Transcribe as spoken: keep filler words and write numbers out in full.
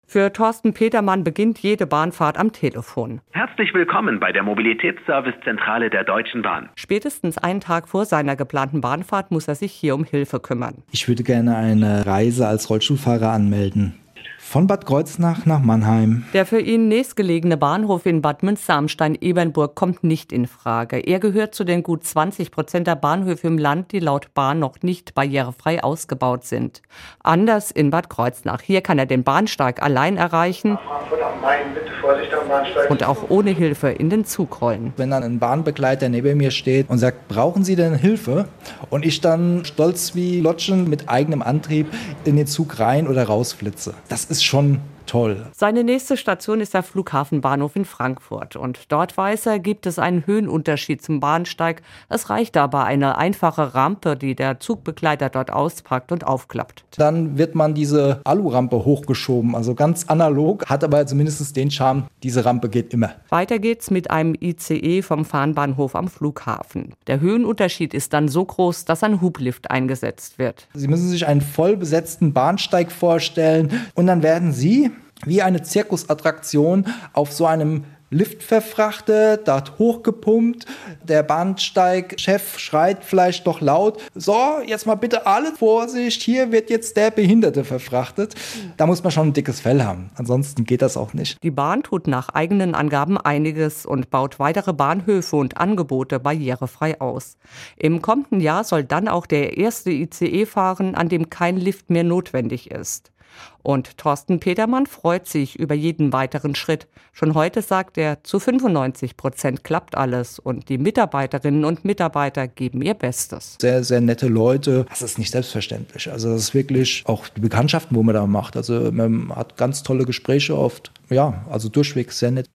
Für Thorsten Petermann beginnt jede Bahnfahrt am Telefon. Herzlich willkommen bei der Mobilitätsservicezentrale der Deutschen Bahn. Spätestens einen Tag vor seiner geplanten Bahnfahrt muss er sich hier um Hilfe kümmern. Ich würde gerne eine Reise als Rollstuhlfahrer anmelden. Von Bad Kreuznach nach Mannheim. Der für ihn nächstgelegene Bahnhof in Bad Münster-Amstein-Ebernburg kommt nicht in Frage. Er gehört zu den gut zwanzig Prozent der Bahnhöfe im Land, die laut Bahn noch nicht barrierefrei ausgebaut sind. Anders in Bad Kreuznach. Hier kann er den Bahnsteig allein erreichen und auch ohne Hilfe in den Zug rollen. Wenn dann ein Bahnbegleiter neben mir steht und sagt, brauchen Sie denn Hilfe? Und ich dann stolz wie Lotschen mit eigenem Antrieb in den Zug rein oder rausflitze. Das ist schon toll. Seine nächste Station ist der Flughafenbahnhof in Frankfurt. Und dort, weiß er, gibt es einen Höhenunterschied zum Bahnsteig. Es reicht aber eine einfache Rampe, die der Zugbegleiter dort auspackt und aufklappt. Dann wird man diese Alurampe hochgeschoben, also ganz analog, hat aber zumindest den Charme, diese Rampe geht immer. Weiter geht's mit einem I C E vom Fernbahnhof am Flughafen. Der Höhenunterschied ist dann so groß, dass ein Hublift eingesetzt wird. Sie müssen sich einen voll besetzten Bahnsteig vorstellen und dann werden Sie wie eine Zirkusattraktion auf so einem Lift verfrachtet, dort hochgepumpt. Der Bahnsteigchef schreit vielleicht doch laut, so, jetzt mal bitte alle Vorsicht, hier wird jetzt der Behinderte verfrachtet. Da muss man schon ein dickes Fell haben, ansonsten geht das auch nicht. Die Bahn tut nach eigenen Angaben einiges und baut weitere Bahnhöfe und Angebote barrierefrei aus. Im kommenden Jahr soll dann auch der erste I C E fahren, an dem kein Lift mehr notwendig ist. Und Thorsten Petermann freut sich über jeden weiteren Schritt. Schon heute sagt er, zu fünfundneunzig Prozent klappt alles und die Mitarbeiterinnen und Mitarbeiter geben ihr Bestes. Sehr, sehr nette Leute. Das ist nicht selbstverständlich. Also das ist wirklich auch die Bekanntschaften, wo man da macht. Also man hat ganz tolle Gespräche oft. Ja, also durchweg sehr nett.